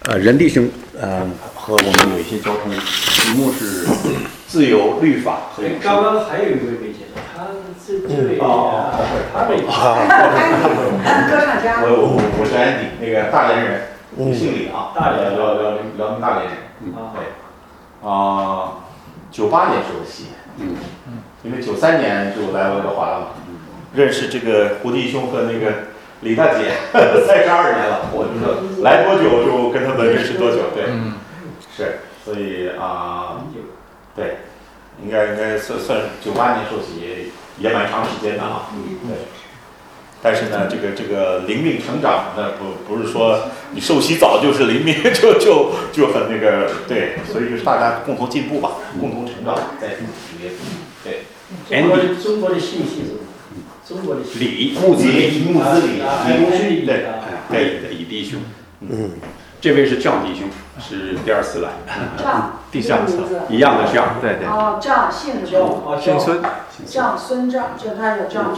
任弟兄和我们有一些交通，题目是自由律法和永生。 刚刚还有一位没介绍，他这位他没歌唱家。 我是安迪，那个大连人，姓李啊，辽宁大连人。对。98年受洗，因为93年就来温哥华了嘛，认识这个胡弟兄和那个李大姐32年了，我就说来多久就跟他们认识多久，对，是，所以对，应该算98年受洗也蛮长时间的啊，对。但是呢，这个灵命成长，那不是说你受洗早就是灵命就很那个，对，所以就是大家共同进步吧，共同成长，在主耶稣，对。 中国的信息是什么？中国的李木子李， 对，李弟兄，这位是赵弟兄，是第二次来，第三次，一样的赵，对。 赵姓姓孙， 赵孙赵，就他叫张，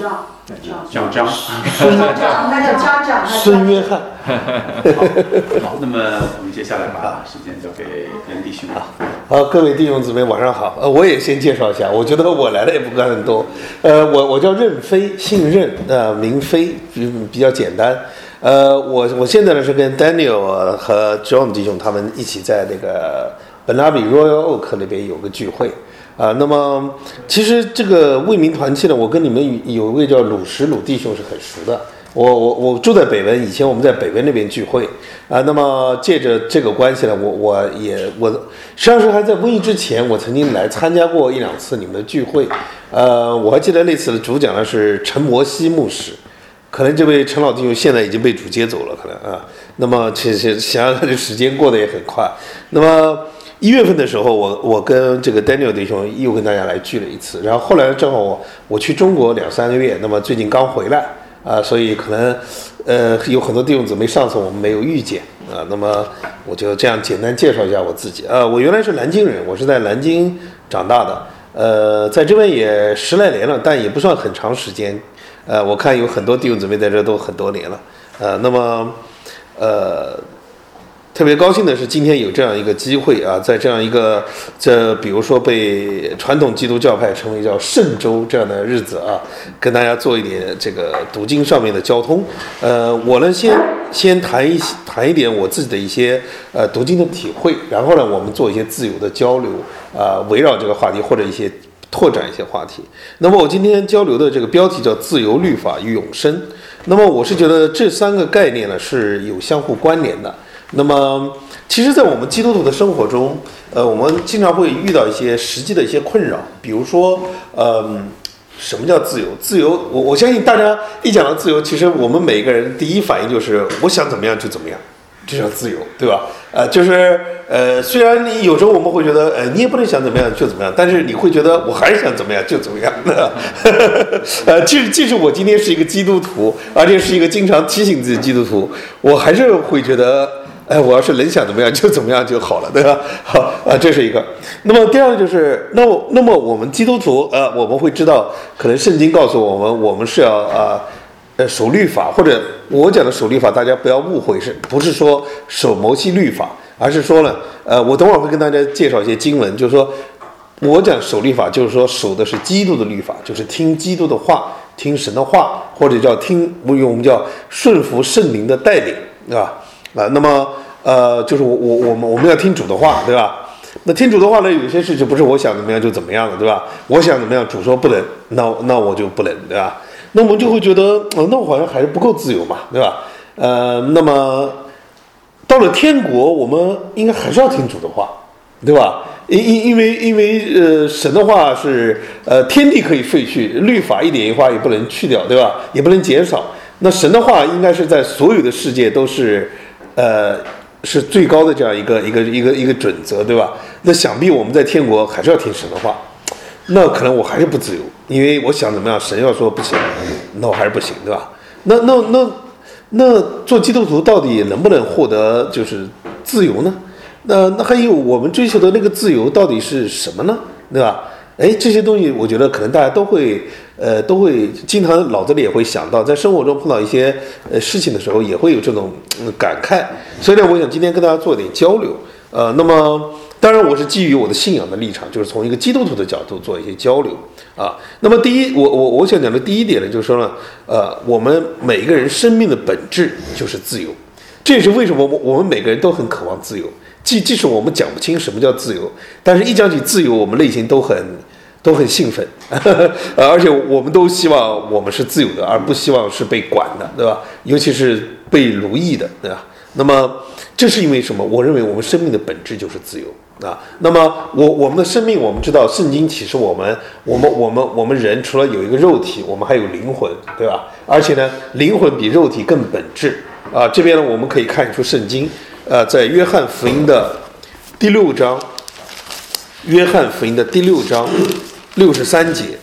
他叫张， 孙约翰。 好，那么我们接下来把时间交给任弟兄。 好，各位弟兄姊妹晚上好。我也先介绍一下，我觉得我来的也不算很多。我叫任飞，姓任，名飞，比较简单。我现在呢是跟 Daniel 和 John 弟兄他们一起在那个本拉比 Royal Oak 那边有个聚会。那么其实这个为民团契呢，我跟你们有一位叫鲁弟兄是很熟的。我住在北温，以前我们在北温那边聚会那么借着这个关系呢，我实际上是还在瘟疫之前，我曾经来参加过1-2次你们的聚会。我还记得那次的主讲呢是陈摩西牧师，可能这位陈老弟兄现在已经被主接走了，可能那么其实想想这时间过得也很快。那么1月份的时候，我跟这个 Daniel 弟兄又跟大家来聚了一次，然后后来正好我去中国2-3个月，那么最近刚回来所以可能有很多弟兄姊妹上次我们没有遇见那么我就这样简单介绍一下我自己我原来是南京人，我是在南京长大的在这边也10来年了，但也不算很长时间我看有很多弟兄姊妹在这都很多年了那么特别高兴的是今天有这样一个机会在这样一个比如说被传统基督教派称为叫圣周这样的日子跟大家做一点这个读经上面的交通我呢先谈一点我自己的一些读经的体会，然后呢我们做一些自由的交流围绕这个话题或者一些拓展一些话题。那么我今天交流的这个标题叫自由律法与永生，那么我是觉得这3个概念呢是有相互关联的。那么其实在我们基督徒的生活中我们经常会遇到一些实际的一些困扰，比如说什么叫自由？自由我相信大家一讲到自由，其实我们每个人第一反应就是我想怎么样就怎么样，这叫自由，对吧就是虽然你有时候我们会觉得你也不能想怎么样就怎么样，但是你会觉得我还是想怎么样就怎么样即使我今天是一个基督徒，而且是一个经常提醒自己的基督徒，我还是会觉得我要是能想怎么样就怎么样就好了，对吧？好这是一个。那么第二个就是那么我们基督徒我们会知道，可能圣经告诉我们是要守律法，或者我讲的守律法大家不要误会，不是说守摩西律法，而是说呢我等会儿会跟大家介绍一些经文，就是说我讲守律法就是说守的是基督的律法，就是听基督的话，听神的话，或者叫听我们叫顺服圣灵的带领，对吧？那么就是我们要听主的话，对吧？那听主的话呢，有些事情不是我想怎么样就怎么样的，对吧？我想怎么样，主说不能，那我就不能，对吧？那我们就会觉得那我好像还是不够自由嘛，对吧？那么到了天国，我们应该还是要听主的话，对吧？因为神的话是天地可以废去，律法一点一画也不能去掉，对吧？也不能减少。那神的话应该是在所有的世界都是是最高的这样一个准则，对吧？那想必我们在天国还是要听神的话，那可能我还是不自由，因为我想怎么样，神要说不行，那我还是不行，对吧？那做基督徒到底能不能获得就是自由呢？那还有我们追求的那个自由到底是什么呢？对吧？ 这些东西我觉得可能大家都会经常脑子里也会想到，在生活中碰到一些事情的时候也会有这种感慨。所以呢，我想今天跟大家做点交流。那么当然我是基于我的信仰的立场，就是从一个基督徒的角度做一些交流啊。那么第一，我想讲的第一点呢，就是说呢，我们每个人生命的本质就是自由，这也是为什么我们每个人都很渴望自由。即使我们讲不清什么叫自由，但是一讲起自由，我们内心都很兴奋，而且我们都希望我们是自由的，而不希望是被管的，对吧？尤其是被奴役的，对吧？那么这是因为什么？我认为我们生命的本质就是自由啊。那么我们的生命，我们知道圣经启示我们人除了有一个肉体，我们还有灵魂，对吧？而且呢，灵魂比肉体更本质啊。这边呢，我们可以看出圣经，在约翰福音的第6章，约翰福音的第6章63节，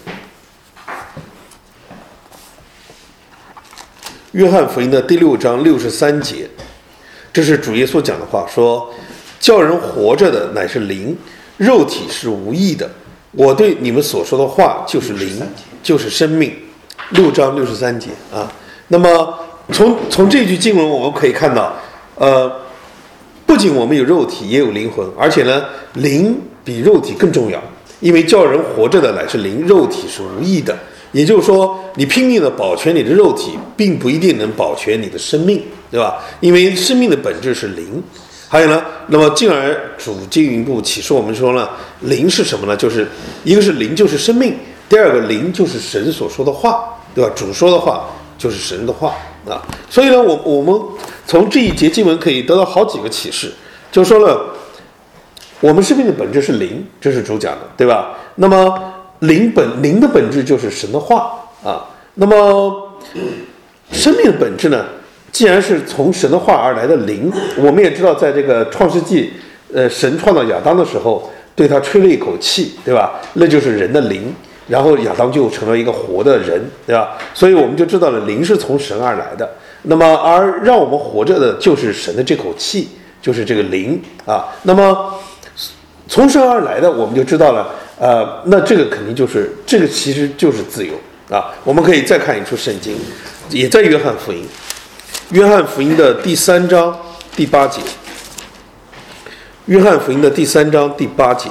约翰福音的第6章63节。这是主耶稣讲的话，说叫人活着的乃是灵，肉体是无益的。我对你们所说的话就是灵，就是生命。6章63节啊。那么从这句经文我们可以看到，不仅我们有肉体也有灵魂，而且呢，灵比肉体更重要，因为叫人活着的乃是灵，肉体是无益的。也就是说，你拼命的保全你的肉体，并不一定能保全你的生命，对吧？因为生命的本质是灵。还有呢，那么进而主进一步启示我们说呢，灵是什么呢？就是一个是灵，就是生命；第二个灵就是神所说的话，对吧？主说的话就是神的话啊。所以呢，我们从这一节经文可以得到好几个启示，就是说呢，我们生命的本质是灵，这是主讲的，对吧？那么灵的本质就是神的话啊。那么生命的本质呢，既然是从神的话而来的灵，我们也知道，在这个创世纪，神创造亚当的时候，对他吹了一口气，对吧？那就是人的灵，然后亚当就成了一个活的人，对吧？所以我们就知道了，灵是从神而来的。那么而让我们活着的就是神的这口气，就是这个灵啊。那么从神而来的，我们就知道了。那这个肯定就是这个，其实就是自由啊。我们可以再看一处圣经，也在约翰福音，约翰福音的第3章第8节，约翰福音的第3章第8节，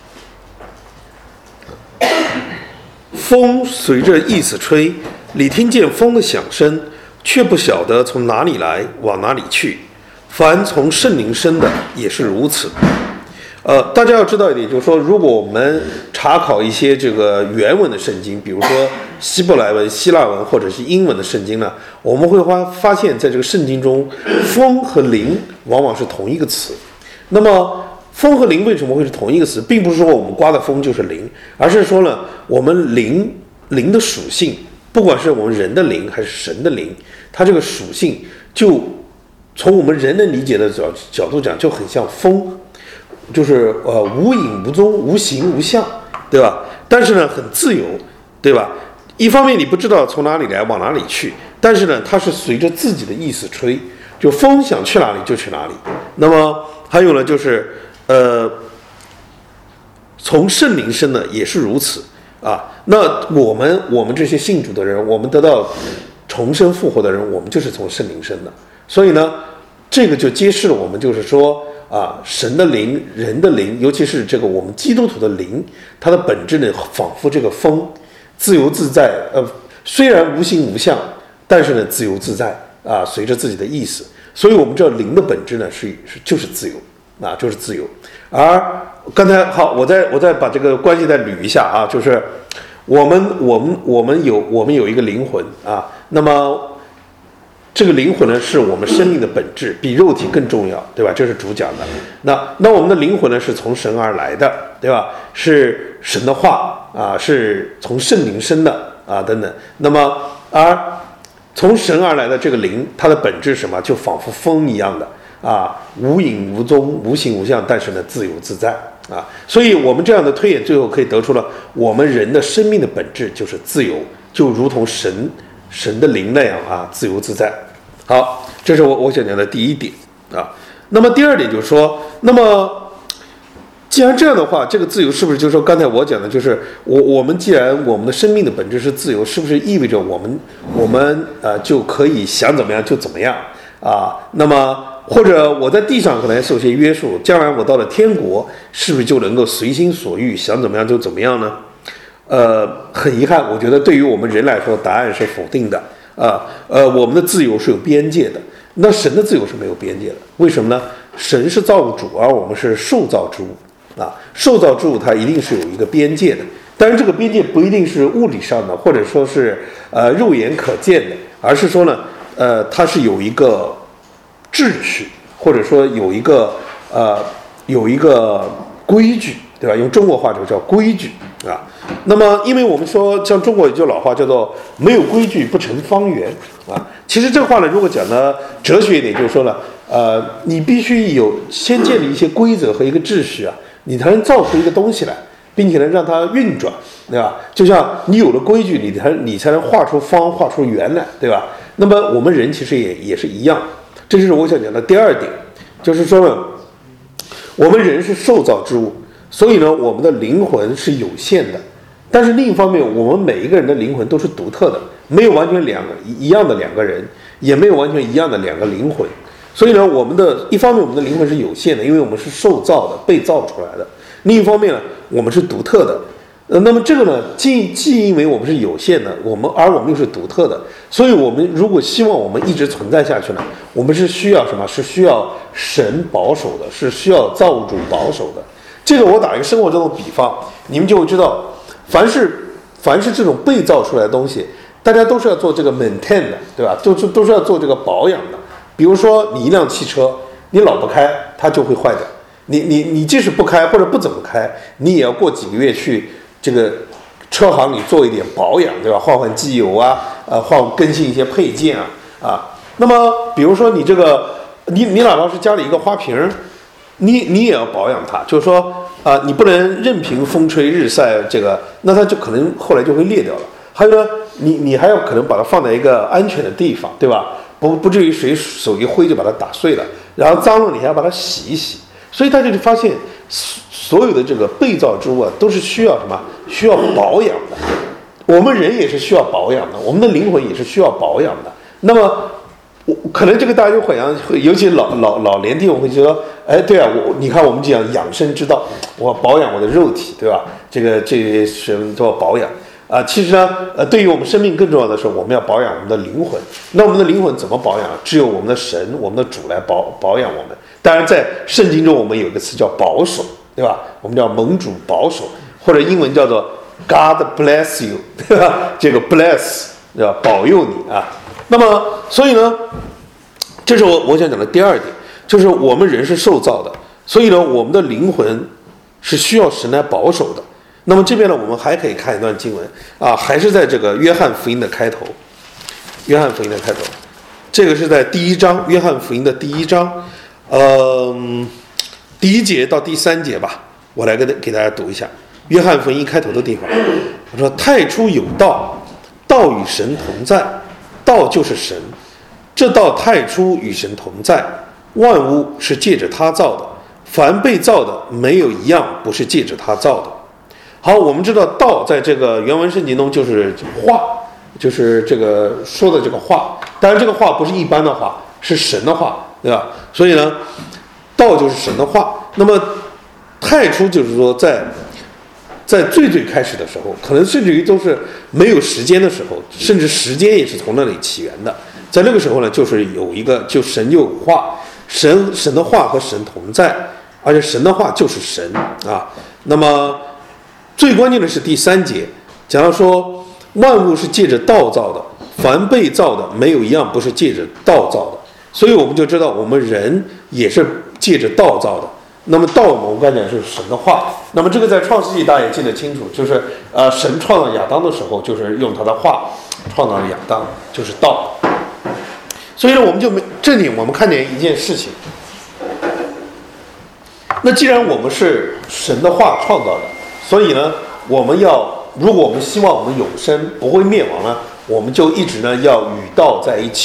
风随着意思吹，你听见风的响声，却不晓得从哪里来，往哪里去。凡从圣灵生的，也是如此。大家要知道一点，就是说，如果我们查考一些这个原文的圣经，比如说希伯来文、希腊文或者是英文的圣经呢，我们会发现，在这个圣经中，风和灵往往是同一个词。那么，风和灵为什么会是同一个词？并不是说我们刮的风就是灵，而是说呢，我们灵的属性，不管是我们人的灵还是神的灵，它这个属性就从我们人能理解的角度讲，就很像风。就是无影无踪，无形无相，对吧？但是呢，很自由，对吧？一方面你不知道从哪里来，往哪里去，但是呢，它是随着自己的意思吹，就风想去哪里就去哪里。那么还有呢，就是从圣灵生的也是如此啊。那我们这些信主的人，我们得到重生复活的人，我们就是从圣灵生的。所以呢，这个就揭示了我们就是说。神的灵、人的灵，尤其是这个我们基督徒的灵，它的本质呢，仿佛这个风，自由自在。虽然无形无相，但是呢，自由自在啊，随着自己的意思。所以我们知道灵的本质呢，就是自由啊，就是自由。而刚才好，我再把这个关系再捋一下啊，就是我们有一个灵魂啊，那么。这个灵魂呢，是我们生命的本质，比肉体更重要，对吧？这是主讲的。那我们的灵魂呢，是从神而来的，对吧？是神的话啊，是从圣灵生的啊，等等。那么而从神而来的这个灵，它的本质是什么？就仿佛风一样的啊，无影无踪，无形无相，但是呢，自由自在啊。所以我们这样的推演，最后可以得出了我们人的生命的本质就是自由，就如同神的灵那样啊，自由自在。好，这是我想讲的第一点啊。那么第二点就是说，那么既然这样的话，这个自由是不是就是说刚才我讲的，就是我们既然我们的生命的本质是自由，是不是意味着我们就可以想怎么样就怎么样啊？那么或者我在地上可能受些约束，将来我到了天国，是不是就能够随心所欲，想怎么样就怎么样呢？很遗憾，我觉得对于我们人来说，答案是否定的啊。我们的自由是有边界的，那神的自由是没有边界的。为什么呢？神是造物主，而我们是受造之物啊。受造之物它一定是有一个边界的，当然这个边界不一定是物理上的，或者说是肉眼可见的，而是说呢，它是有一个秩序，或者说有一个规矩，对吧？用中国话就叫规矩啊。那么，因为我们说像中国有句老话叫做"没有规矩不成方圆"啊。其实这话呢，如果讲的哲学一点，就是说了，你必须先建立一些规则和一个秩序啊，你才能造出一个东西来，并且能让它运转，对吧？就像你有了规矩，你才能画出方，画出圆来，对吧？那么我们人其实也是一样，这就是我想讲的第二点，就是说呢，我们人是受造之物，所以呢，我们的灵魂是有限的。但是另一方面，我们每一个人的灵魂都是独特的，没有完全一样的两个人，也没有完全一样的两个灵魂。所以呢，一方面我们的灵魂是有限的，因为我们是受造的，被造出来的；另一方面呢，我们是独特的。那么这个呢，既因为我们是有限的，而我们又是独特的，所以我们如果希望我们一直存在下去呢，我们是需要什么？是需要神保守的，是需要造物主保守的。这个我打一个生活中的比方，你们就会知道，凡是这种被造出来的东西，大家都是要做这个 maintain 的，对吧？都是要做这个保养的。比如说你一辆汽车，你老不开，它就会坏掉。你即使不开或者不怎么开，你也要过几个月去这个车行里做一点保养，对吧？换机油啊，更新一些配件啊。那么比如说你这个你哪怕是家里一个花瓶，你也要保养它，就是说你不能任凭风吹日晒，这个那它就可能后来就会裂掉了。还有呢，你还要可能把它放在一个安全的地方，对吧？不至于谁手一挥就把它打碎了，然后脏了你还要把它洗一洗。所以大家就发现，所有的这个被造之物都是需要什么？需要保养的。我们人也是需要保养的，我们的灵魂也是需要保养的。那么可能这个大家就会尤其老年弟兄会觉得，哎，对啊，你看我们讲养生之道，我保养我的肉体，对吧？这些什都要保养啊。其实呢，对于我们生命更重要的是，我们要保养我们的灵魂。那我们的灵魂怎么保养？只有我们的神，我们的主来保养我们。当然，在圣经中我们有个词叫保守，对吧？我们叫蒙主保守，或者英文叫做 God bless you， 对吧？这个 bless 对吧？保佑你啊。那么，所以呢，这是我想讲的第二点，就是我们人是受造的，所以呢，我们的灵魂是需要神来保守的。那么这边呢，我们还可以看一段经文啊，还是在这个约翰福音的开头，约翰福音的开头，这个是在第一章，约翰福音的第一章，第1节到第3节吧，我来给大家读一下约翰福音开头的地方。我说：太初有道，道与神同在，道就是神。这道太初与神同在，万物是借着他造的，凡被造的没有一样不是借着他造的。好，我们知道道在这个原文圣经中就是话，就是这个说的这个话。当然这个话不是一般的话，是神的话，对吧？所以呢，道就是神的话。那么太初就是说在最开始的时候，可能甚至于都是没有时间的时候，甚至时间也是从那里起源的。在那个时候呢，就是有一个，就神就有话，神的话和神同在，而且神的话就是神啊。那么最关键的是第3节，讲到说万物是借着道造的，凡被造的没有一样不是借着道造的。所以我们就知道我们人也是借着道造的。那么道我们刚才讲是神的话，那么这个在创世纪大家也记得清楚，就是神创造亚当的时候，就是用他的话创造了亚当，就是道。所以呢，我们就这里我们看见一件事情，那既然我们是神的话创造的，所以呢，如果我们希望我们永生不会灭亡呢，我们就一直呢要与道在一起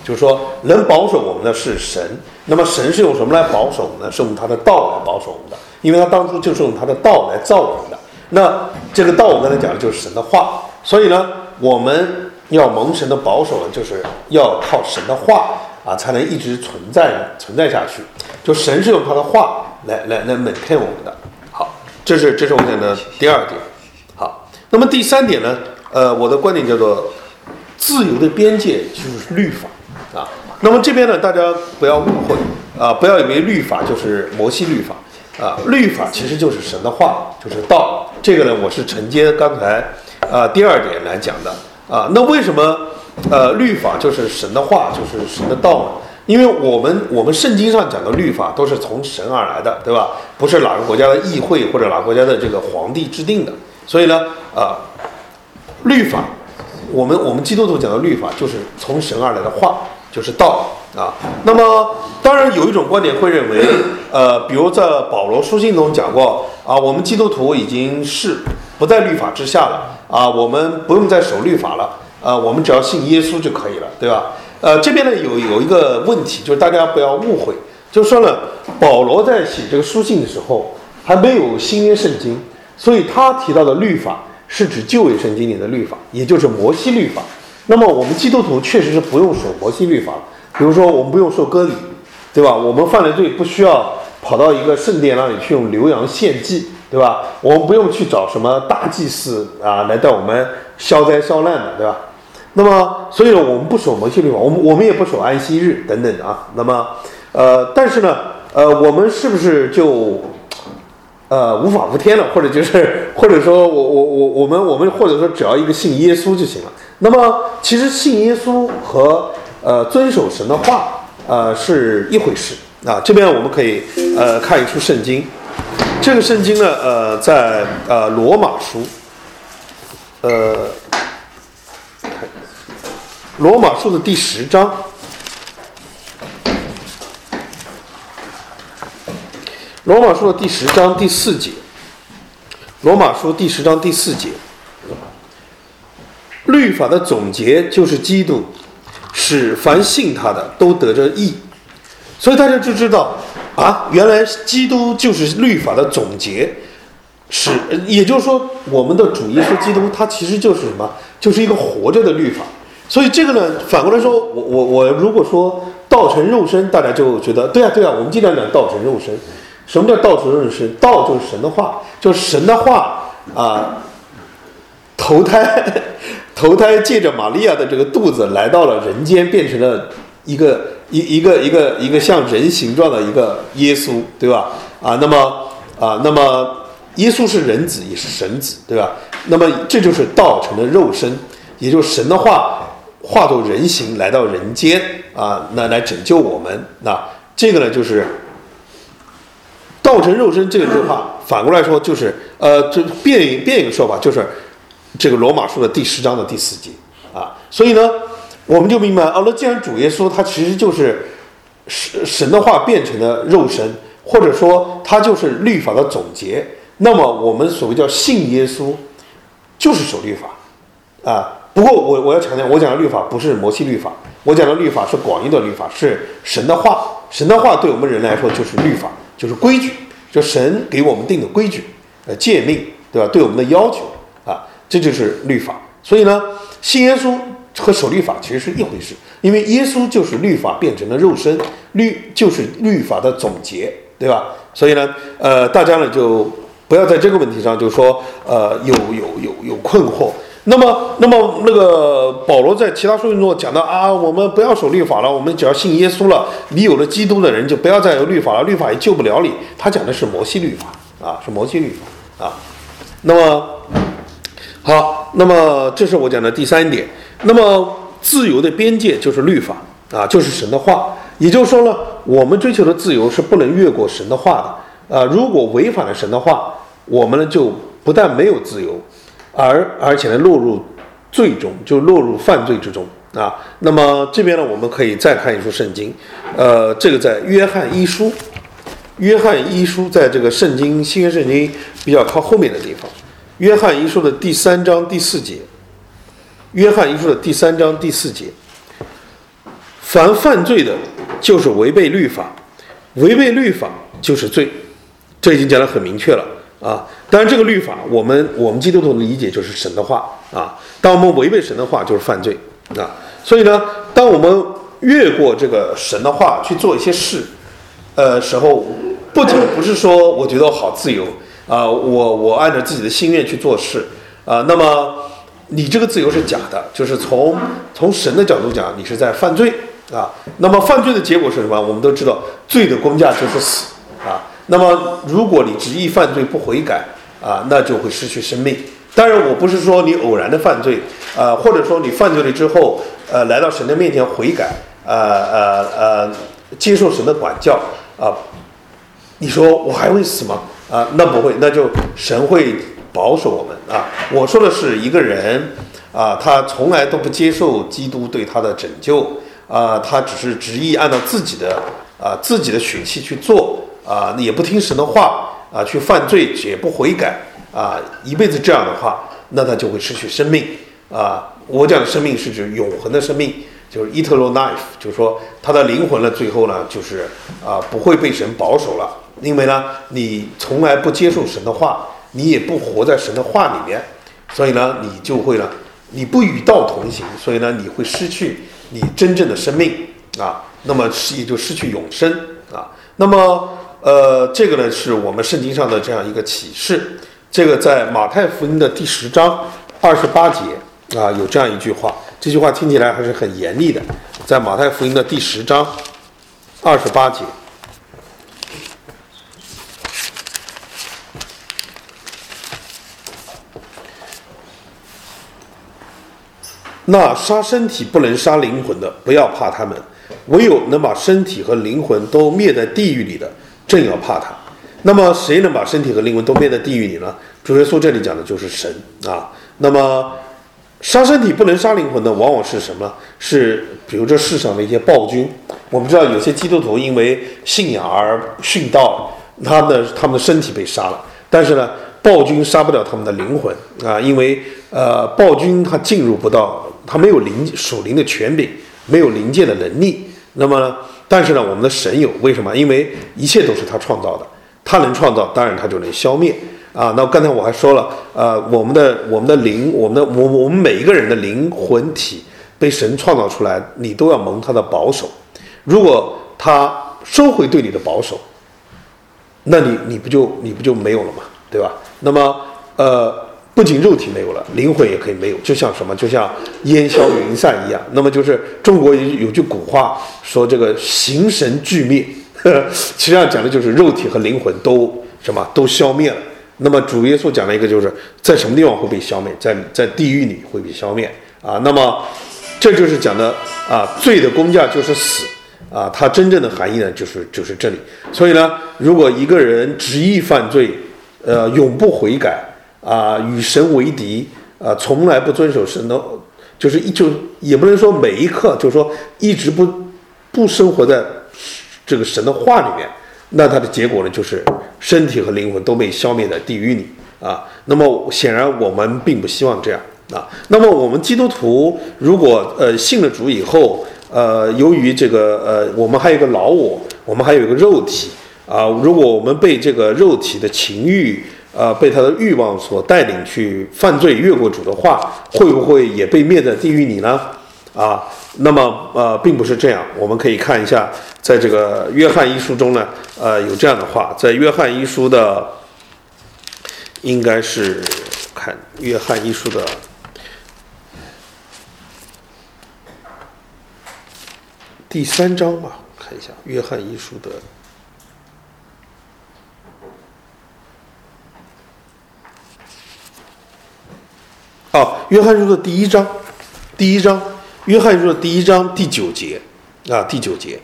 就是说能保守我们的是神。那么神是用什么来保守我们呢？是用他的道来保守我们的，因为他当初就是用他的道来造我们的。那这个道我刚才讲的就是神的话，所以呢，我们要蒙神的保守呢，就是要靠神的话啊，才能一直存在下去。就神是用他的话来 maintain 我们的。好，这是我讲的第二点。好，那么第三点呢，我的观点叫做自由的边界就是律法啊。那么这边呢，大家不要误会啊，不要以为律法就是摩西律法啊，律法其实就是神的话，就是道。这个呢，我是承接刚才第二点来讲的啊。那为什么律法就是神的话，就是神的道呢？因为我们圣经上讲的律法都是从神而来的，对吧？不是哪个国家的议会或者哪个国家的这个皇帝制定的。所以呢，律法，我们基督徒讲的律法就是从神而来的话，就是道啊。那么当然有一种观点会认为，比如在保罗书信中讲过啊，我们基督徒已经是不在律法之下了啊，我们不用再守律法了啊，我们只要信耶稣就可以了，对吧？这边呢有一个问题，就是大家不要误会，就是说呢，保罗在写这个书信的时候还没有新约圣经，所以他提到的律法是指旧约圣经里的律法，也就是摩西律法。那么我们基督徒确实是不用守摩西律法，比如说我们不用受割礼，对吧？我们犯了罪不需要跑到一个圣殿那里去用牛羊献祭，对吧？我们不用去找什么大祭司啊来带我们消灾消难的，对吧？那么所以呢，我们不守摩西律法，我们也不守安息日等等的啊。那么但是呢我们是不是就无法无天了，或者说我们或者说只要一个信耶稣就行了？那么其实信耶稣和遵守神的话是一回事啊。这边我们可以看一处圣经，这个圣经呢在罗马书罗马书的第10章。罗马书的第10章第4节，罗马书第10章第4节，律法的总结就是基督，使凡信他的都得着义。所以大家就知道啊，原来基督就是律法的总结，也就是说，我们的主耶稣基督，他其实就是什么？就是一个活着的律法。所以这个呢，反过来说，我如果说道成肉身，大家就觉得对啊，我们经常讲道成肉身。什么叫道成肉身？道就是神的话，就是神的话啊，投胎借着玛利亚的这个肚子来到了人间，变成了一个像人形状的一个耶稣，对吧？那么耶稣是人子，也是神子，对吧？那么这就是道成的肉身，也就是神的话化作人形来到人间啊，那来拯救我们。那这个呢，就是道成肉身这句话，反过来说就是就变一个说法，就是这个罗马书的第10章的第4节啊。所以呢，我们就明白那既然主耶稣他其实就是神的话变成了肉身，或者说他就是律法的总结，那么我们所谓叫信耶稣，就是守律法啊。不过我要强调，我讲的律法不是摩西律法，我讲的律法是广义的律法，是神的话。神的话对我们人来说就是律法，就是规矩，就神给我们定的规矩、诫命，对吧？对我们的要求啊，这就是律法。所以呢，信耶稣和守律法其实是一回事，因为耶稣就是律法变成了肉身，就是律法的总结，对吧？所以呢，大家呢就不要在这个问题上就说有困惑。那么那个保罗在其他书信中讲到啊，我们不要守律法了，我们只要信耶稣了，你有了基督的人就不要再有律法了，律法也救不了你。他讲的是摩西律法啊，是摩西律法啊。那么好，那么这是我讲的第3点。那么自由的边界就是律法啊，就是神的话。也就是说呢，我们追求的自由是不能越过神的话的如果违反了神的话，我们呢就不但没有自由，而且呢落入罪中，就落入犯罪之中啊。那么这边呢，我们可以再看一处圣经，这个在约翰一书，约翰一书在这个圣经新约圣经比较靠后面的地方，约翰一书的第3章第4节，约翰一书的第3章第4节， 凡犯罪的，就是违背律法，违背律法就是罪，这已经讲得很明确了啊。当然，这个律法，我们基督徒的理解就是神的话啊。当我们违背神的话，就是犯罪啊。所以呢，当我们越过这个神的话去做一些事，时候，不仅不是说我觉得我好自由啊，我按照自己的心愿去做事啊，那么你这个自由是假的，就是从神的角度讲，你是在犯罪啊。那么犯罪的结果是什么？我们都知道，罪的工价就是死啊。那么如果你执意犯罪不悔改啊，那就会失去生命。当然，我不是说你偶然的犯罪或者说你犯罪了之后来到神的面前悔改接受神的管教啊，你说我还会死吗？啊，那不会，那就神会保守我们啊。我说的是一个人啊，他从来都不接受基督对他的拯救啊，他只是执意按照自己的血气去做啊，也不听神的话啊，去犯罪也不悔改啊，一辈子这样的话，那他就会失去生命啊。我讲的生命是指永恒的生命，就是 eternal life， 就是说他的灵魂呢，最后呢就是不会被神保守了，因为呢你从来不接受神的话，你也不活在神的话里面，所以呢你就会呢你不与道同行，所以呢你会失去你真正的生命啊，那么也就失去永生啊。那么这个呢是我们圣经上的这样一个启示，这个在马太福音的第10章28节啊有这样一句话，这句话听起来还是很严厉的，在马太福音的第10章28节。那杀身体不能杀灵魂的，不要怕他们；唯有能把身体和灵魂都灭在地狱里的，正要怕他。那么谁能把身体和灵魂都灭在地狱里呢？主耶稣这里讲的就是神啊。那么杀身体不能杀灵魂的，往往是什么？是比如这世上的一些暴君。我们知道有些基督徒因为信仰而殉道，他们的身体被杀了，但是呢，暴君杀不了他们的灵魂啊，因为暴君他进入不到，他没有属灵的权柄，没有灵界的能力。那么但是呢，我们的神有，为什么？因为一切都是他创造的，他能创造，当然他就能消灭啊。那刚才我还说了，我们的灵，我们每一个人的灵魂体被神创造出来，你都要蒙他的保守。如果他收回对你的保守，那你不就没有了嘛，对吧？那么不仅肉体没有了，灵魂也可以没有，就像什么？就像烟消云散一样。那么就是中国有句古话说这个形神俱灭，实际上讲的就是肉体和灵魂都消灭了。那么主耶稣讲了一个，就是在什么地方会被消灭？在地狱里会被消灭啊。那么这就是讲的罪的工价就是死啊，它真正的含义呢就是这里。所以呢，如果一个人执意犯罪，永不悔改与神为敌从来不遵守神的，就也不能说每一刻，就是说一直不生活在这个神的话里面，那他的结果呢就是身体和灵魂都被消灭在地狱里啊。那么显然我们并不希望这样啊。那么我们基督徒如果信了主以后，由于这个我们还有一个老我们还有一个肉体如果我们被这个肉体的情欲被他的欲望所带领去犯罪越过主的话，会不会也被灭在地狱里呢？那么并不是这样。我们可以看一下，在这个约翰一书中呢，有这样的话，在约翰一书的应该是看约翰一书的第3章吧，看一下约翰一书的。约翰书的第一章，约翰书的第1章第9节第9节，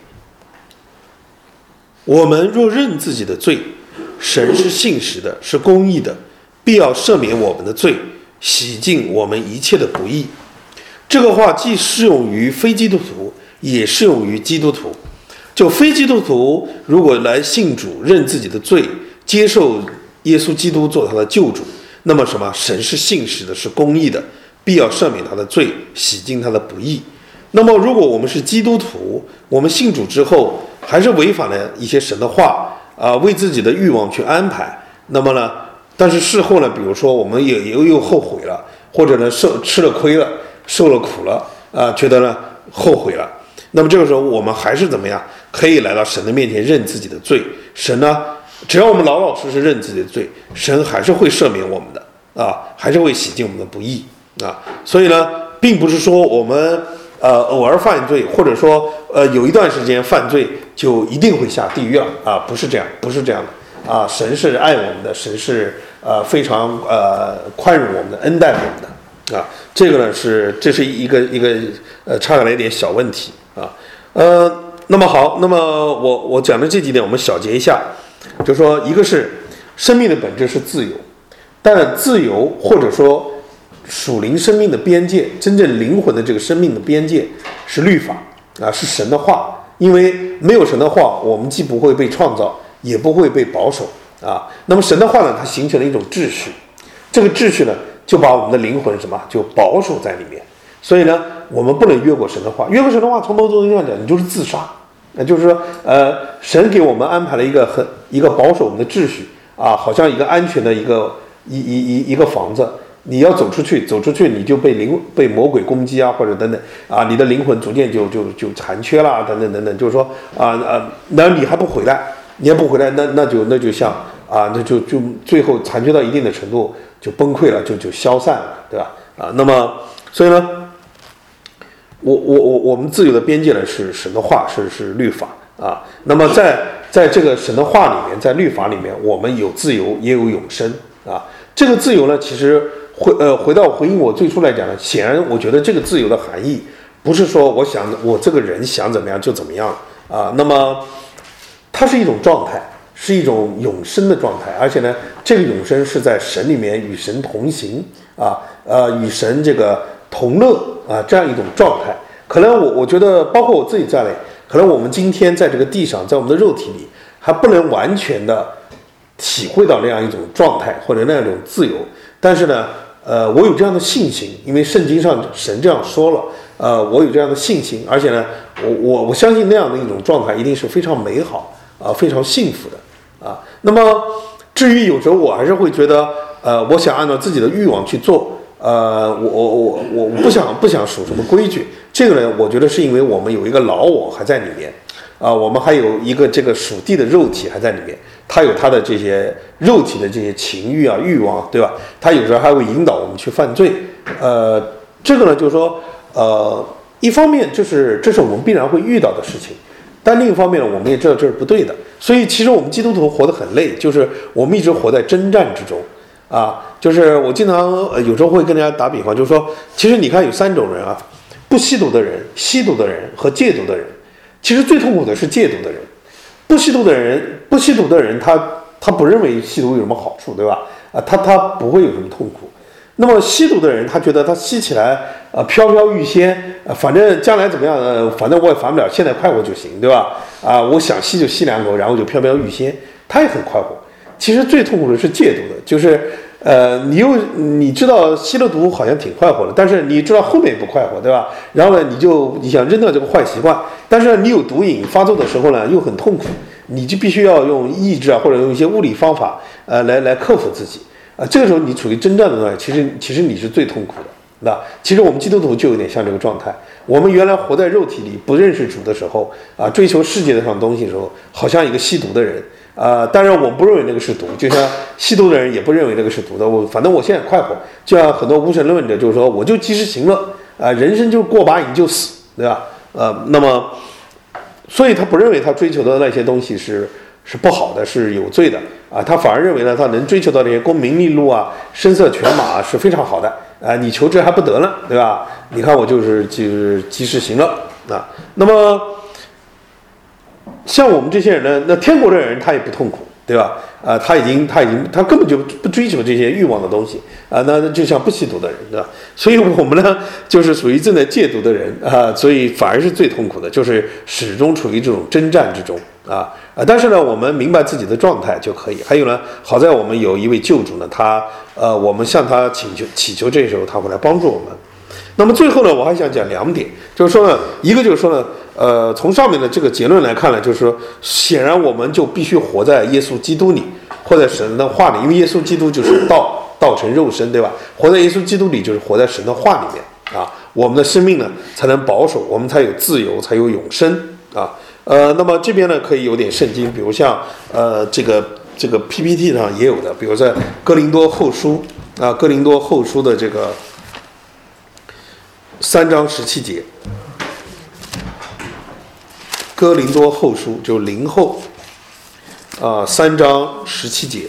我们若认自己的罪，神是信实的，是公义的，必要赦免我们的罪，洗净我们一切的不义。这个话既适用于非基督徒，也适用于基督徒。就非基督徒如果来信主，认自己的罪，接受耶稣基督做他的救主，那么什么？神是信实的，是公义的，必要赦免他的罪，洗净他的不义。 那么如果我们是基督徒，我们信主之后还是违反了一些神的话为自己的欲望去安排，那么呢，但是事后呢，比如说我们也又后悔了，或者呢吃了亏了，受了苦了觉得呢后悔了，那么这个时候我们还是怎么样，可以来到神的面前认自己的罪。神呢，只要我们老老实实认自己的罪，神还是会赦免我们的还是会洗净我们的不义所以呢，并不是说我们偶尔犯罪，或者说有一段时间犯罪就一定会下地狱了不是这样，不是这样的神是爱我们的，神是非常宽容我们的，恩待我们的这个呢这是一个差下来一点小问题那么好，那么我讲的这几点我们小结一下，就说一个是生命的本质是自由，但自由或者说属灵生命的边界，真正灵魂的这个生命的边界是律法是神的话，因为没有神的话，我们既不会被创造，也不会被保守那么神的话呢，它形成了一种秩序，这个秩序呢就把我们的灵魂就保守在里面，所以呢我们不能越过神的话，越过神的话从某种意义上讲你就是自杀，就是说神给我们安排了一个保守我们的秩序好像一个安全的一个房子，你要走出去你就被魔鬼攻击或者等等你的灵魂逐渐就残缺了等等，就是说那你还不回来，那就像那就最后残缺到一定的程度就崩溃了，就消散了，对吧那么所以呢我们自由的边界呢是神的话，是律法那么在这个神的话里面，在律法里面，我们有自由也有永生这个自由呢，其实回应我最初来讲呢，显然我觉得这个自由的含义不是说我这个人想怎么样就怎么样那么它是一种状态，是一种永生的状态，而且呢这个永生是在神里面与神同行与神这个同乐这样一种状态。可能我觉得包括我自己在内，可能我们今天在这个地上，在我们的肉体里还不能完全的体会到那样一种状态或者那样一种自由，但是呢我有这样的信心，因为圣经上神这样说了我有这样的信心，而且呢我相信那样的一种状态一定是非常美好非常幸福的那么至于有时候我还是会觉得我想按照自己的欲望去做我不想守什么规矩，这个呢我觉得是因为我们有一个老我还在里面我们还有一个这个属地的肉体还在里面，它有它的这些肉体的这些情欲欲望，对吧？它有时候还会引导我们去犯罪这个呢就是说一方面这是我们必然会遇到的事情，但另一方面呢我们也知道这是不对的，所以其实我们基督徒活得很累，就是我们一直活在征战之中就是我经常有时候会跟大家打比方，就是说其实你看有3种人不吸毒的人、吸毒的人和戒毒的人，其实最痛苦的是戒毒的人。不吸毒的人他不认为吸毒有什么好处，对吧他不会有什么痛苦。那么吸毒的人他觉得他吸起来飘飘欲仙反正将来怎么样反正我也烦不了，现在快活就行，对吧我想吸就吸2口，然后就飘飘欲仙，他也很快活。其实最痛苦的是戒毒的，就是你知道吸了毒好像挺快活的，但是你知道后面也不快活，对吧？然后呢你想扔掉这个坏习惯，但是你有毒瘾发作的时候呢又很痛苦，你就必须要用意志或者用一些物理方法来克服自己这个时候你处于征战的状态，其实你是最痛苦的。那其实我们基督徒就有点像这个状态，我们原来活在肉体里不认识主的时候追求世界上东西的时候，好像一个吸毒的人当然我不认为那个是毒，就像吸毒的人也不认为那个是毒的。反正我现在快活，就像很多无神论者就是说我就及时行乐人生就过把瘾就死，对吧那么所以他不认为他追求的那些东西是不好的，是有罪的他反而认为呢他能追求到这些功名利禄声色犬马是非常好的你求之还不得呢，对吧？你看我就是及时行乐那么像我们这些人呢，那天国的人他也不痛苦，对吧他根本就不追求这些欲望的东西那就像不吸毒的人，对吧？所以我们呢就是属于正在戒毒的人所以反而是最痛苦的，就是始终处于这种征战之中但是呢我们明白自己的状态就可以。还有呢好在我们有一位救主呢，我们向他祈求这时候他会来帮助我们那么最后呢，我还想讲2点，就是说呢，一个就是说呢，从上面的这个结论来看呢，就是说，显然我们就必须活在耶稣基督里，活在神的话里，因为耶稣基督就是道成肉身，对吧？活在耶稣基督里，就是活在神的话里面啊，我们的生命呢才能保守，我们才有自由，才有永生啊。那么这边呢可以有点圣经，比如像这个 PPT 上也有的，比如在哥林多后书啊，哥林多后书的这个3章17节，哥林多后书就0后3章17节，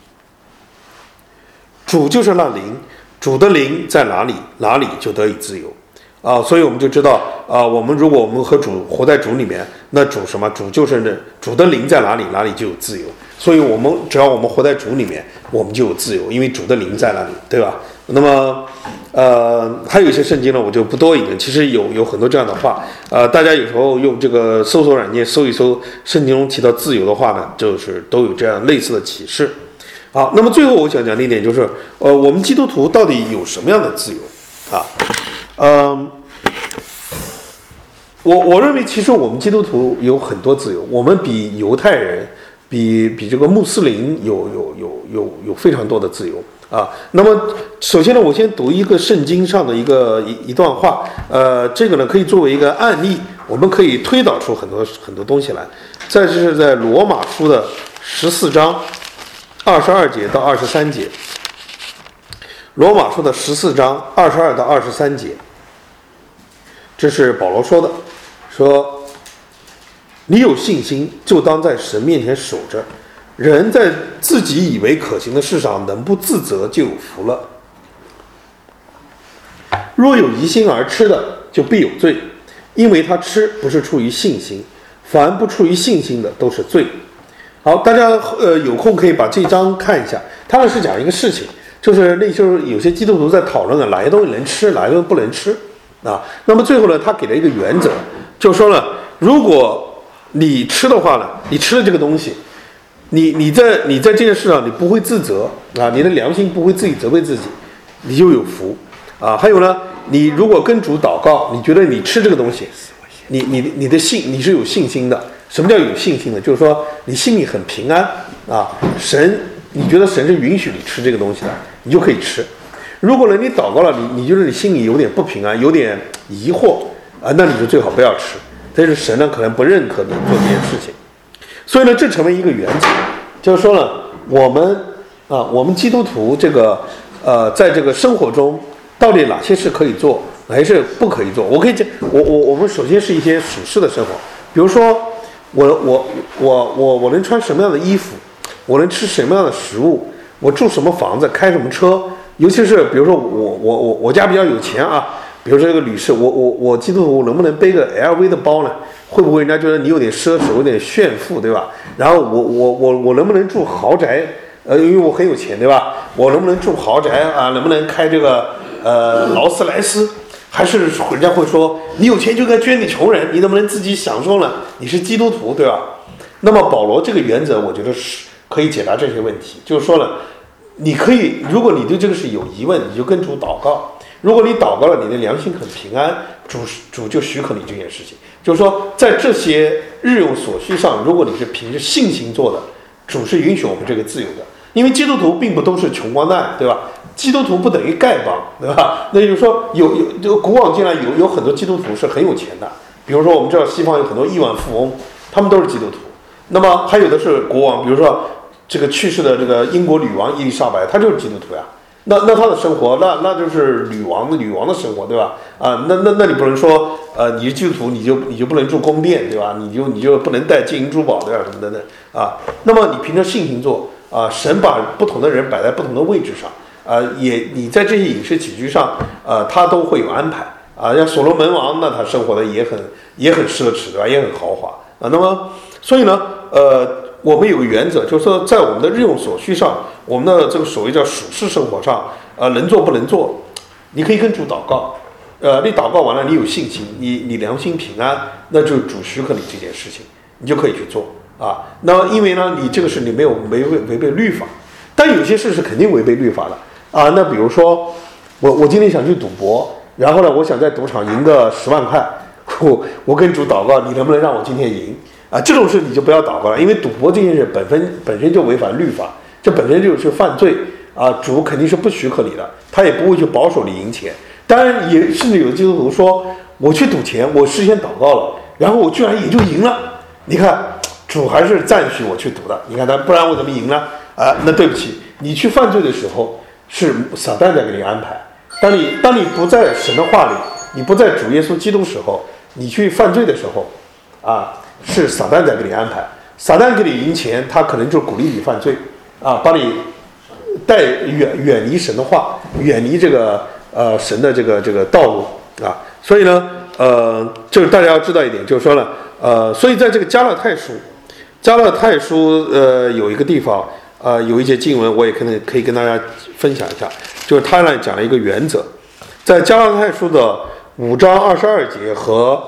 主就是那灵，主的灵在哪里，哪里就得以自由啊，所以我们就知道我们如果我们和主活在主里面，那主什么？主就是主的灵在哪里，哪里就有自由。所以我们只要我们活在主里面，我们就有自由，因为主的灵在那里，对吧？那么还有一些圣经呢，我就不多引了。其实有很多这样的话，大家有时候用这个搜索软件搜一搜圣经中提到自由的话呢，就是都有这样类似的启示。好，那么最后我想讲的一点就是，我们基督徒到底有什么样的自由啊？我认为其实我们基督徒有很多自由，我们比犹太人、比这个穆斯林有非常多的自由啊。那么首先呢，我先读一个圣经上的一段话，这个呢可以作为一个案例，我们可以推导出很多东西来。这是在罗马书的14章22节到23节，罗马书的14章22到23节，这是保罗说的，说你有信心，就当在神面前守着。人在自己以为可行的事上能不自责，就有福了。若有疑心而吃的，就必有罪，因为他吃不是出于信心，凡不出于信心的都是罪。好，大家有空可以把这章看一下，他们是讲一个事情，就是有些基督徒在讨论哪些东西能吃，哪些东西不能吃啊。那么最后呢，他给了一个原则，就说了，如果你吃的话呢，你吃了这个东西，你在这件事上你不会自责啊，你的良心不会自己责备自己，你就有福啊。还有呢，你如果跟主祷告，你觉得你吃这个东西，你的你是有信心的。什么叫有信心呢？就是说你心里很平安啊，你觉得神是允许你吃这个东西的，你就可以吃。如果呢你祷告了，你觉得你心里有点不平安，有点疑惑啊，那你就最好不要吃。但是神呢可能不认可你做这件事情，所以呢这成为一个原则，就是说呢我们基督徒这个在这个生活中到底哪些事可以做，哪些事不可以做。我可以讲，我们首先是一些属世的生活，比如说我能穿什么样的衣服，我能吃什么样的食物，我住什么房子，开什么车。尤其是比如说我家比较有钱啊，比如说这个女士，我基督徒能不能背个 LV 的包呢？会不会人家觉得你有点奢侈，有点炫富，对吧？然后我能不能住豪宅？因为我很有钱，对吧？我能不能住豪宅啊？能不能开这个劳斯莱斯？还是人家会说你有钱就该捐给穷人，你能不能自己享受呢？你是基督徒，对吧？那么保罗这个原则，我觉得是可以解答这些问题。就是说呢，你可以，如果你对这个是有疑问，你就跟主祷告。如果你祷告了，你的良心很平安，主就许可你这件事情。就是说，在这些日用所需上，如果你是凭着信心做的，主是允许我们这个自由的。因为基督徒并不都是穷光蛋，对吧？基督徒不等于丐帮，对吧？那就是说有古往今来有很多基督徒是很有钱的，比如说我们知道西方有很多亿万富翁，他们都是基督徒。那么还有的是国王，比如说这个去世的这个英国女王伊丽莎白，她就是基督徒呀。那她的生活，那就是女王的生活，对吧？啊，那你不能说你是基督徒你就不能住宫殿，对吧？你就不能带金银珠宝，对吧？什么等等啊。那么你凭着信心做啊，神把不同的人摆在不同的位置上。你在这些饮食起居上，他都会有安排啊。像所罗门王，那他生活的也很奢侈，对吧？也很豪华啊。那么，所以呢，我们有个原则，就是说，在我们的日用所需上，我们的这个所谓叫属世生活上，能做不能做，你可以跟主祷告。你祷告完了，你有信心，你良心平安，那就主许可你这件事情，你就可以去做啊。那因为呢，你这个是你没有违背律法，但有些事是肯定违背律法的。啊，那比如说，我今天想去赌博， 然后呢，我想在赌场赢个10万块，我跟主祷告，你能不能让我今天赢啊？这种事你就不要祷告了，因为赌博这件事本身就违反律法，这本身就是犯罪啊，主肯定是不许可你的，他也不会去保守你赢钱。当然也甚至有基督徒说，我去赌钱，我事先祷告了，然后我居然也就赢了。你看，主还是赞许我去赌的。你看他，不然我怎么赢呢？啊，那对不起，你去犯罪的时候是撒旦在给你安排。当你不在神的话里，你不在主耶稣基督时候，你去犯罪的时候，啊，是撒旦在给你安排。撒旦给你赢钱，他可能就鼓励你犯罪，啊，把你远离神的话，远离这个神的这个道路啊。所以呢，就是大家要知道一点，就是说呢，所以在这个加拉太书有一个地方，有一节经文，我也可以跟大家分享一下，就是他呢讲了一个原则，在加拉太书的5章22节和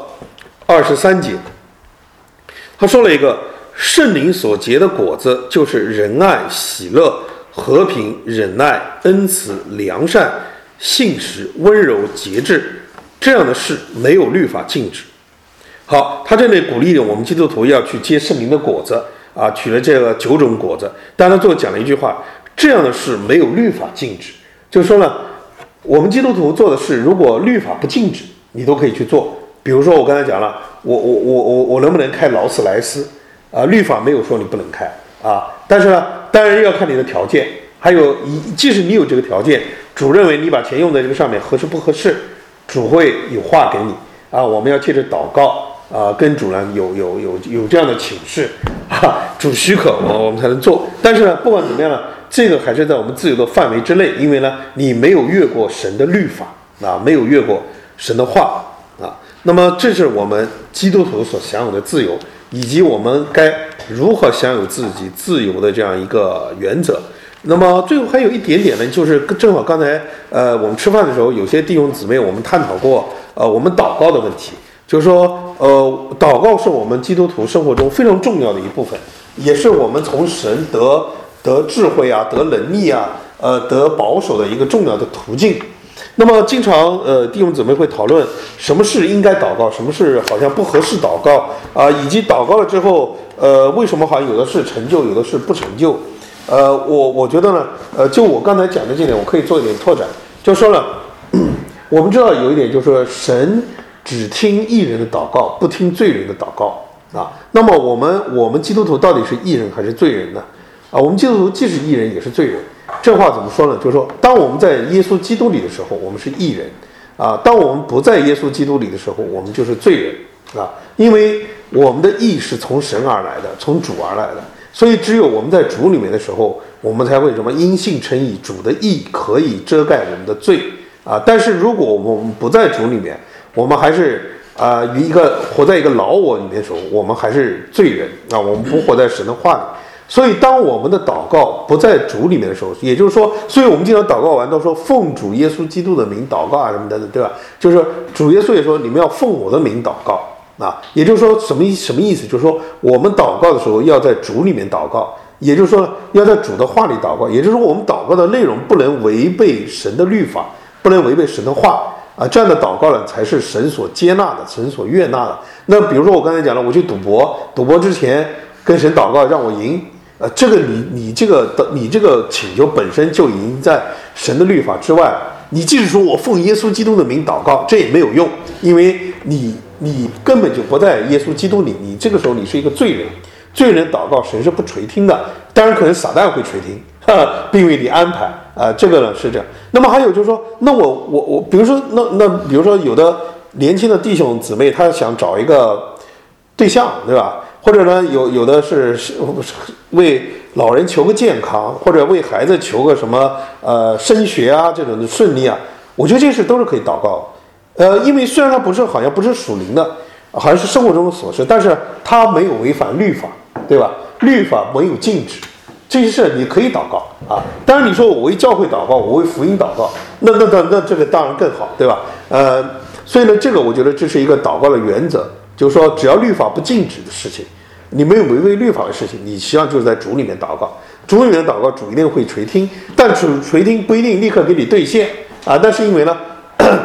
23节，他说了一个圣灵所结的果子，就是仁爱、喜乐、和平、忍耐、恩慈、良善、信实、温柔、节制，这样的事没有律法禁止。好，他这里鼓励我们基督徒要去结圣灵的果子啊，取了这个9种果子。但他最后讲了一句话，这样的事没有律法禁止，就是说呢，我们基督徒做的事，如果律法不禁止，你都可以去做。比如说我刚才讲了，我能不能开劳斯莱斯啊？律法没有说你不能开啊，但是呢，当然要看你的条件。还有，即使你有这个条件，主认为你把钱用在这个上面合适不合适，主会有话给你啊。我们要借着祷告啊，跟主人有这样的请示啊，主许可我们才能做。但是呢，不管怎么样呢，这个还是在我们自由的范围之内，因为呢，你没有越过神的律法啊，没有越过神的话啊。那么这是我们基督徒所享有的自由，以及我们该如何享有自己自由的这样一个原则。那么最后还有一点点呢，就是正好刚才我们吃饭的时候，有些弟兄姊妹我们探讨过我们祷告的问题，就是说祷告是我们基督徒生活中非常重要的一部分，也是我们从神得智慧啊、得能力啊、得保守的一个重要的途径。那么经常弟兄姊妹会讨论什么事应该祷告，什么事好像不合适祷告啊，以及祷告了之后为什么好像有的是成就，有的是不成就。我觉得呢，就我刚才讲的这点，我可以做一点拓展，就是说呢，我们知道有一点，就是说神只听义人的祷告，不听罪人的祷告啊。那么我们基督徒到底是义人还是罪人呢？啊，我们基督徒既是义人也是罪人。这话怎么说呢？就是说，当我们在耶稣基督里的时候，我们是义人啊；当我们不在耶稣基督里的时候，我们就是罪人啊。因为我们的义是从神而来的，从主而来的。所以只有我们在主里面的时候，我们才会什么因信称义，主的义可以遮盖我们的罪啊。但是如果我们不在主里面，我们还是活在一个老我里面的时候，我们还是罪人啊。我们不活在神的话里。所以当我们的祷告不在主里面的时候，也就是说，所以我们经常祷告完都说奉主耶稣基督的名祷告啊什么的，对吧？就是主耶稣也说你们要奉我的名祷告。啊，也就是说什么意思？就是说我们祷告的时候要在主里面祷告，也就是说要在主的话里祷告，也就是说我们祷告的内容不能违背神的律法，不能违背神的话啊，这样的祷告呢才是神所接纳的，神所悦纳的。那比如说我刚才讲了，我去赌博之前跟神祷告让我赢，这个你这个请求本身就已经在神的律法之外。你即使说我奉耶稣基督的名祷告，这也没有用，因为你根本就不在耶稣基督里，你这个时候你是一个罪人，罪人祷告神是不垂听的，当然可能撒旦会垂听，并为你安排这个呢是这样。那么还有就是说，那我比如说比如说有的年轻的弟兄姊妹他想找一个对象，对吧？或者呢有的是为老人求个健康，或者为孩子求个什么升学啊这种的顺利啊，我觉得这事都是可以祷告。因为虽然它好像不是属灵的，好像是生活中的琐事，但是它没有违反律法，对吧？律法没有禁止，这些事你可以祷告啊。当然你说我为教会祷告，我为福音祷告，那这个当然更好，对吧？所以呢，这个我觉得这是一个祷告的原则，就是说只要律法不禁止的事情，你没有违背律法的事情，你实际上就是在主里面祷告，主里面祷告，主一定会垂听，但主垂听不一定立刻给你兑现啊。但是因为呢，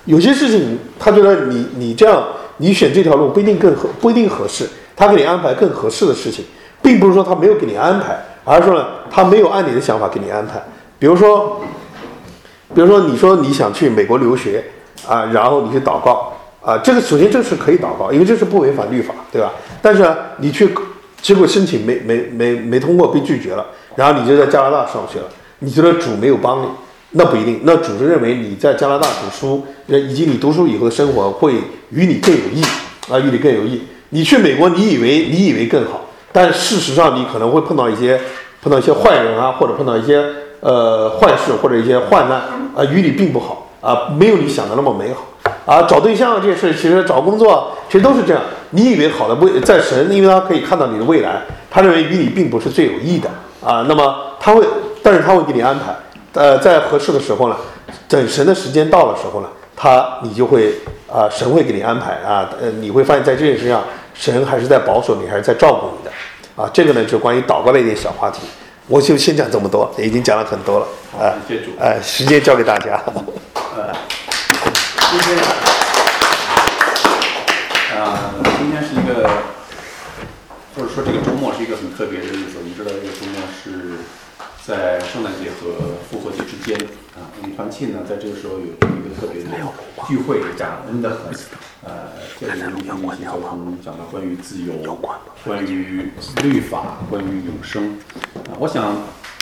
有些事情他觉得你这样你选这条路不一定合适，他给你安排更合适的事情，并不是说他没有给你安排，而是说呢他没有按你的想法给你安排。比如说你说你想去美国留学啊，然后你去祷告啊，这个首先这是可以祷告，因为这是不违反律法，对吧？但是你去结果申请没通过，被拒绝了，然后你就在加拿大上学了，你觉得主没有帮你？那不一定，那主是认为你在加拿大读书，以及你读书以后的生活会与你更有益啊，与你更有益。你去美国，你以为更好，但事实上你可能会碰到一些坏人啊，或者碰到一些坏事或者一些患难啊，与你并不好啊，没有你想的那么美好啊。找对象这些事，其实找工作其实都是这样，你以为好的不在神，因为他可以看到你的未来，他认为与你并不是最有益的啊，那么但是他会给你安排。在合适的时候呢，等神的时间到的时候呢，你就会神会给你安排啊，你会发现在这件事上，神还是在保守你，还是在照顾你的啊。这个呢，就关于祷告的一点小话题，我就先讲这么多，已经讲了很多了啊。时间交给大家。 今天是一个，或者说这个周末是一个很特别的日子。我们知道这个周末是在圣诞节和复活节之间啊，我们团契呢在这个时候有一个特别的聚会，感恩的很。这里一起交通讲到关于自由、关于律法、关于永生啊，我想